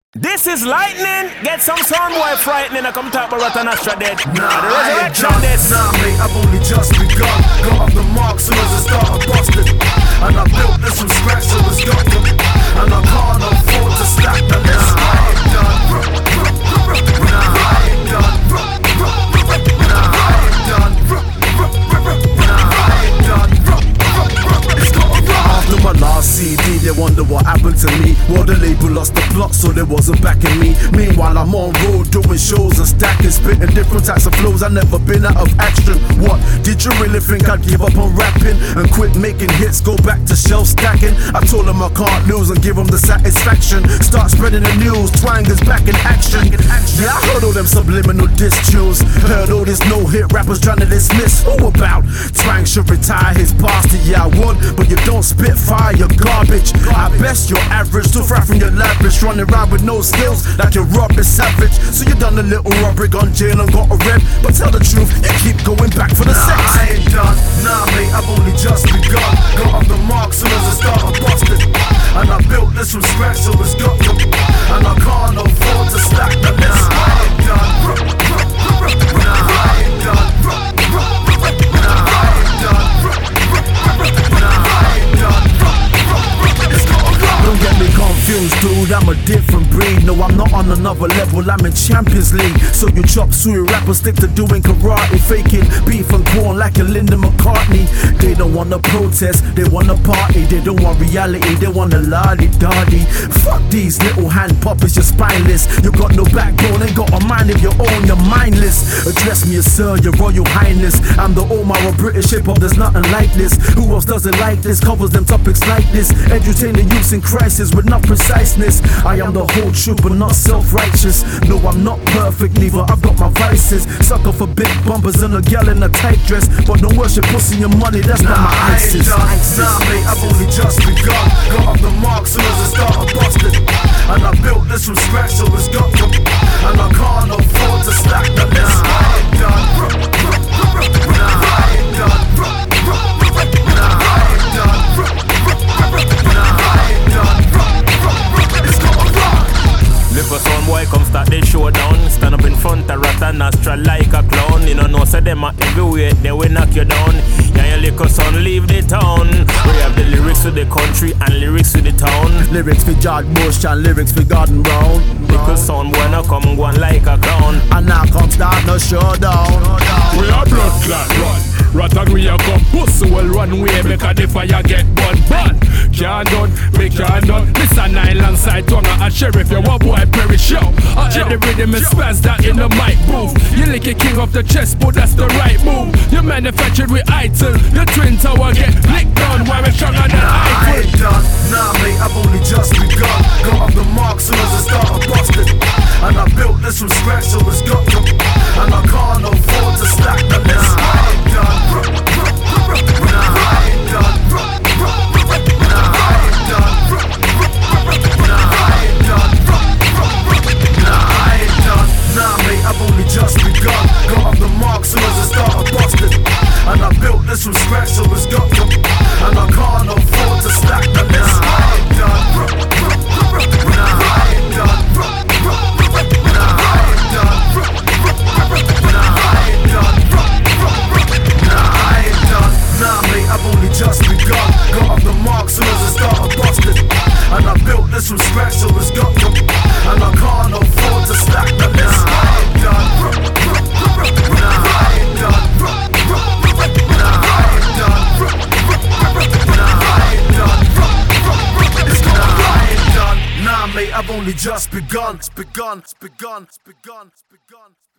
This is lightning. Get some sound boy frightening. I come talk about Ratanastra dead. Nah, the resurrection this. Nah, mate, I've only just begun. Got off the mark soon as I started busting. And I built this from scratch, so it's got them. And I can't afford to stack the list. I ain't done. Nah, I ain't done. Nah, I ain't done. Nah, I ain't done. It's got a run. After my last CD, they wonder what happened to me. Well, the label lost the plot, so they wasn't backing me. Meanwhile, I'm on road doing shows and stacking, spitting different types of flows. I never been out of action. What, did you really think I'd give up on rapping and quit making hits, go back to shelf stacking? I told them I can't lose and give them the satisfaction. Start spreading the news, Twang is back in action. Yeah, I heard all them subliminal diss tunes. Heard all these no-hit rappers trying to dismiss. Who about? Twang should retire his past. Yeah, I would, but you don't spit fire, you're garbage. I best you're average, still fry from your lavish, running around with no skills like you're Robert Savage. So you done a little robbery, gone jail and got a rep. But tell the truth, you keep going back for the sex. I ain't done, nah mate, I've only just begun. Got off the mark soon as I started busting. And I built this from scratch, so it's got them. And I can't afford to stack the list. I ain't done, nah I ain't done, nah I ain't done, nah I ain't done. It's got a run. Don't get me confused, dude, I'm a different breed. No, I'm not on another level, I'm in Champions League. So you chop suey rappers, stick to doing karate, faking beef and corn like a Linda McCartney. They don't wanna protest, they wanna party. They don't want reality, they want a lolly-doddy. Fuck these little hand puppets, you're spineless. You got no backbone, ain't got a mind of your own, you're mindless. Address me as sir, your royal highness. I'm the Omar of British hip-hop, there's nothing like this. Who else doesn't like this, covers them topics like this. Entertain the youth in crisis with enough preciseness. I am the whole truth but not self-righteous. No, I'm not perfect neither, I've got my vices. Sucker for big bumpers and a gal in a tight dress. But don't worship pussy and money, that's not my ISIS. Nah mate, I've only just begun. Got off the mark soon as I started busting. And I built this from scratch, so it's got them. And I can't afford to stack the list. I ain't done, nah I ain't done, nah I ain't done, nah I ain't done. It's got a run. Little sound boy come start the showdown. Stand up in front of Ratanastra like a clown. You know say them are everywhere, they will knock you down. Yeah, your little son leave the town. We have the lyrics to the country and lyrics to the town. Lyrics for George Bush and lyrics for Gordon Brown. Little sound boy now come go on like a clown. And now come start no showdown. We are blood clot run. Ratan we a come pussy well run way. Make a the fire get burn. Can't done, make can't done. This a nine alongside Tonga and Sheriff. You want boy perish yo. I hit the rhythm and spaz that in the mic booth. You lick a king off the chest, but that's the right move. You manufactured with item. Your twin tower get licked down while we're stronger than I ain't done, nah mate, I've only just begun. Got off the mark soon as I started busting. And I built this from scratch, so it's got them. And I can't afford to stack the list. I ain't done, nah I ain't done, nah I ain't done, nah I ain't done, nah I ain't done, nah mate, I've only just begun. Got off the mark soon as I started busting. And I built this from scratch, so it's got them. And I can't afford to stack the list. I ain't done, nah I ain't done, nah I ain't done, nah I ain't done, nah I ain't done, nah mate, I've only just begun. Got off the mark soon as I started busting. And I built this from scratch, so it's got them. And I can't afford to stack the list. I ain't done, nah I ain't done, nah I ain't done, nah I ain't done. It's gonna nah I ain't done, nah mate, I've only just begun. It's begun.